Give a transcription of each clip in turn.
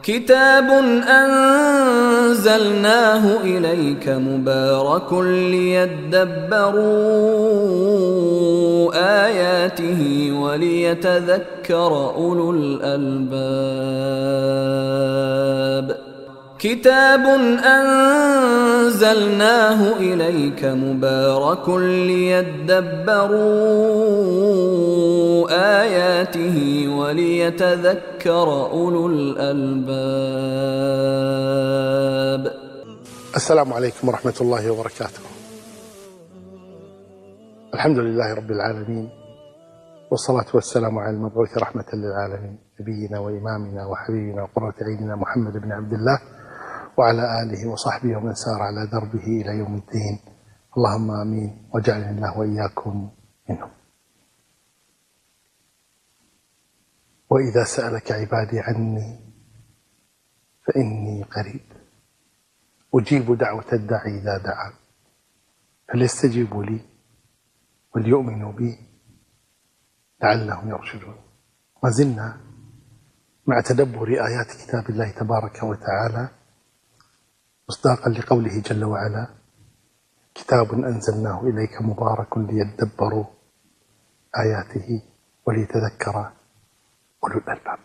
كتاب أنزلناه إليك مبارك ليدبروا آياته وليتذكر أولو الألباب. كتاب أنزلناه إليك مبارك ليدبروا آياته وليتذكر أولو الألباب. السلام عليكم ورحمة الله وبركاته. الحمد لله رب العالمين، والصلاة والسلام على المبعوث رحمة للعالمين، نبينا وإمامنا وحبيبنا وقرة عيننا محمد بن عبد الله وعلى آله وصحبه ومن سار على دربه إلى يوم الدين. اللهم آمين، واجعلني الله وإياكم منهم. وإذا سألك عبادي عني فإني قريب أجيب دعوة الداعي إذا دعان فليستجيبوا لي وليؤمنوا بي لعلهم يرشدون. ما زلنا مع تدبر آيات كتاب الله تبارك وتعالى مصداقا لقوله جل وعلا: كتاب أنزلناه إليك مبارك ليدبروا آياته وليتذكر أولو الألباب.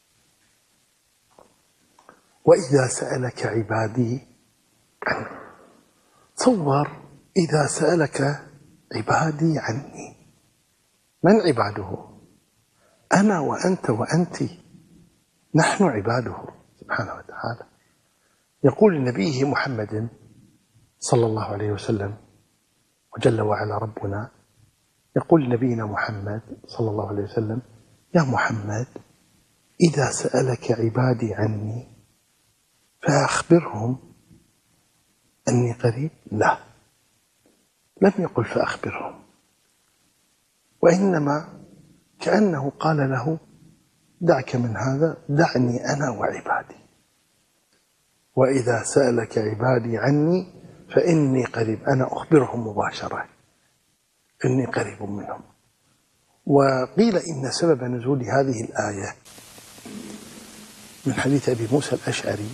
وإذا سألك عبادي عني، تصور إذا سألك عبادي عني، من عباده؟ أنا وأنت وأنت، نحن عباده سبحانه وتعالى. يقول لنبيه محمد صلى الله عليه وسلم، وجل وعلا ربنا يقول لنبينا محمد صلى الله عليه وسلم: يا محمد، إذا سألك عبادي عني فأخبرهم أني قريب. لا، لم يقل فأخبرهم، وإنما كأنه قال له: دعك من هذا، دعني أنا وعبادي. وإذا سألك عبادي عني فإني قريب، أنا أخبرهم مباشرة إني قريب منهم. وقيل إن سبب نزول هذه الآية من حديث أبي موسى الأشعري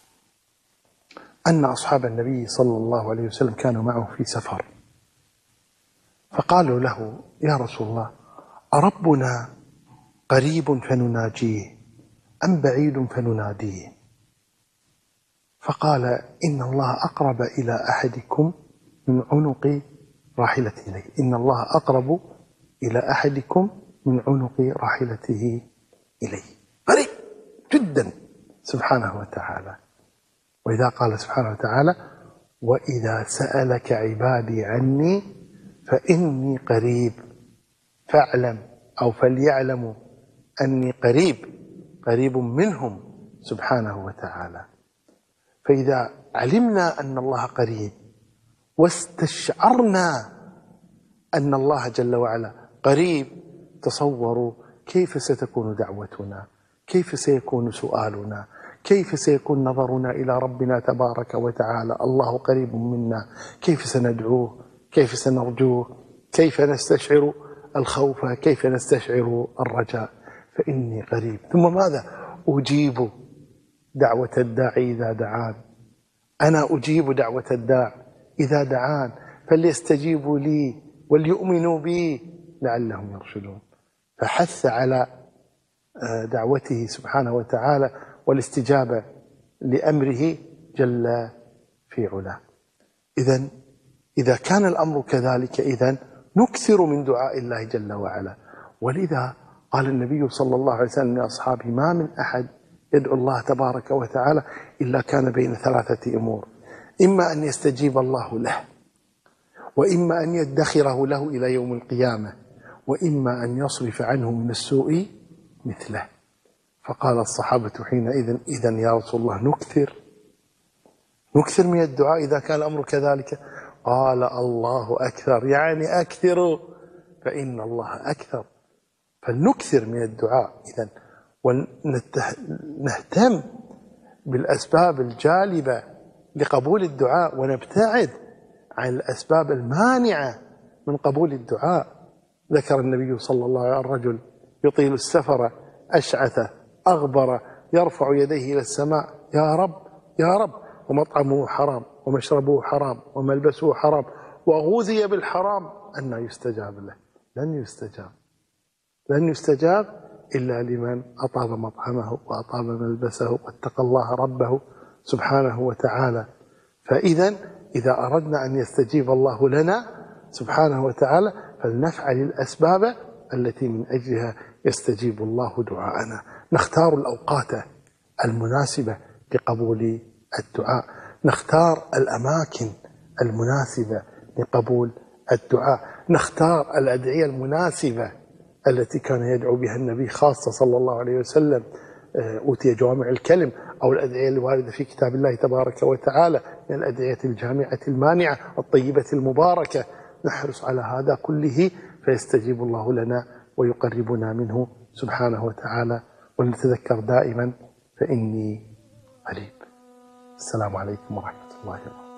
أن أصحاب النبي صلى الله عليه وسلم كانوا معه في سفر، فقالوا له: يا رسول الله، أربنا قريب فنناجيه أم بعيد فنناديه؟ فقال: إن الله أقرب إلى أحدكم من عنق راحلته إليه. إن الله أقرب إلى أحدكم من عنق راحلته إليه، قريب جدا سبحانه وتعالى. وإذا قال سبحانه وتعالى: وإذا سألك عبادي عني فإني قريب، فاعلم أو فليعلموا أني قريب منهم سبحانه وتعالى. فإذا علمنا أن الله قريب واستشعرنا أن الله جل وعلا قريب، تصوروا كيف ستكون دعوتنا، كيف سيكون سؤالنا، كيف سيكون نظرنا إلى ربنا تبارك وتعالى. الله قريب منا، كيف سندعوه، كيف سنرجوه، كيف نستشعر الخوف، كيف نستشعر الرجاء. فإني قريب، ثم ماذا؟ أجيب دعوة الداعي إذا دعان. أنا أجيب دعوة الداع إذا دعان فليستجيبوا لي وليؤمنوا بي لعلهم يرشدون. فحث على دعوته سبحانه وتعالى والاستجابة لأمره جل في علاه. إذا كان الأمر كذلك، إذن نكثر من دعاء الله جل وعلا. ولذا قال النبي صلى الله عليه وسلم لأصحابه: ما من أحد يدعو الله تبارك وتعالى إلا كان بين ثلاثة أمور: إما أن يستجيب الله له، وإما أن يدخره له إلى يوم القيامة، وإما أن يصرف عنه من السوء مثله. فقال الصحابة حينئذ: إذن يا رسول الله نكثر من الدعاء إذا كان الأمر كذلك؟ قال: الله أكثر، يعني أكثروا فإن الله أكثر. فلنكثر من الدعاء إذن، ونهتم بالأسباب الجالبة لقبول الدعاء، ونبتعد عن الأسباب المانعة من قبول الدعاء. ذكر النبي صلى الله عليه وسلم الرجل يطيل السفر أشعث أغبر يرفع يديه إلى السماء: يا رب يا رب، ومطعمه حرام ومشربه حرام وملبسه حرام وغذي بالحرام، أن يستجاب له؟ لن يستجاب إلا لمن أطاب مطعمه وأطاب ملبسه واتقى الله ربه سبحانه وتعالى. فإذا إذا أردنا أن يستجيب الله لنا سبحانه وتعالى فلنفعل الأسباب التي من أجلها يستجيب الله دعاءنا. نختار الأوقات المناسبة لقبول الدعاء، نختار الأماكن المناسبة لقبول الدعاء، نختار الأدعية المناسبة التي كان يدعو بها النبي خاصة صلى الله عليه وسلم، أوتي جوامع الكلم، أو الأدعية الواردة في كتاب الله تبارك وتعالى من الأدعية الجامعة المانعة الطيبة المباركة. نحرص على هذا كله فيستجيب الله لنا ويقربنا منه سبحانه وتعالى. ونتذكر دائما: فإني قريب. السلام عليكم ورحمة الله وبركاته.